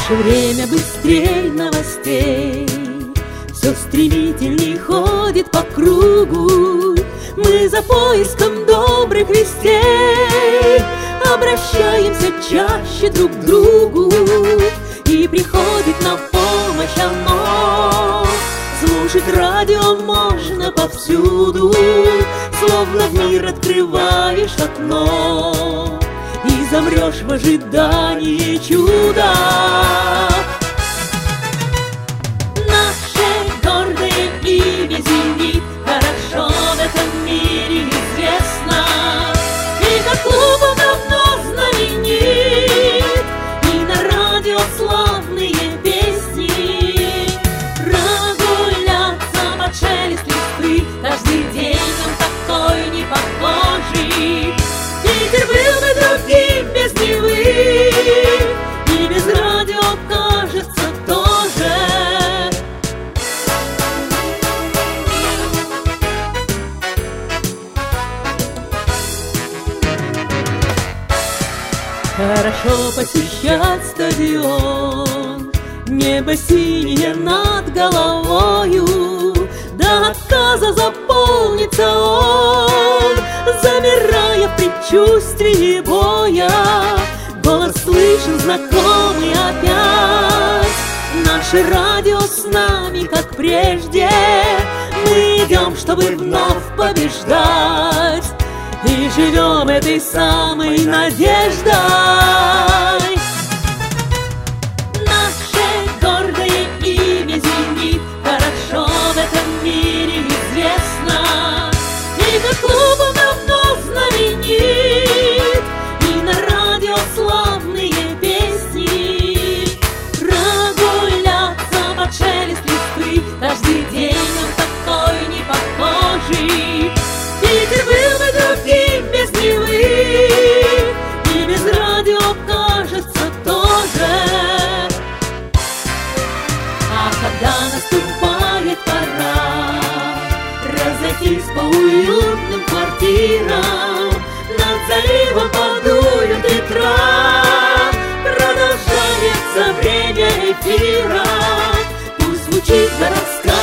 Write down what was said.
Наше время быстрей новостей, все стремительней ходит по кругу. Мы за поиском добрых вестей обращаемся чаще друг к другу, и приходит на помощь оно. Слушать радио можно повсюду, словно в мир открываешь окно и замрешь в ожидании чуда. Наше гордое имя зенит хорошо в этом мире известно, и как клубом давно знаменит, и на радио славные песни. Прогуляться под шелест листвы, каждый день он такой не похожий. Питер был бы другим без Невы, и без радио, кажется, тоже. Хорошо посещать стадион, небо синее над головою, до отказа заполнится он, замирая в предчувствии боя. Голос слышен знакомый опять, наше радио с нами, как прежде. Мы идем, чтобы вновь побеждать, и живем этой самой надеждой. Наше гордое имя зенит хорошо в этом мире известно, и как клубом давно знаменит, и на радио славные песни. Прогуляться под шелест листвы, каждый день он такой не похожий. Питер был бы другим без Невы, и без радио, кажется, тоже. А когда наступает пора разойтись по уютным квартирам, над заливом подуют ветра, продолжается время эфира. Пусть звучит городская